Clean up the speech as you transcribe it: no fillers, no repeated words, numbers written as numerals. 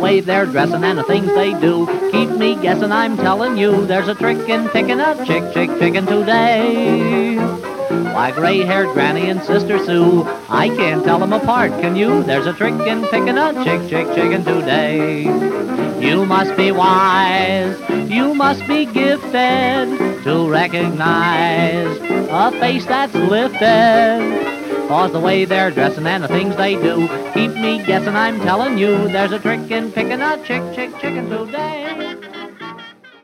way they're dressing and the things they do keep me guessing. I'm telling you, there's a trick in picking a chicken today. Why, gray-haired Granny and Sister Sue, I can't tell them apart, can you? There's a trick in picking a chicken today. You must be wise, you must be gifted to recognize a face that's lifted. 'Cause the way they're dressing and the things they do keep me guessing. I'm telling you, there's a trick in picking a chicken today.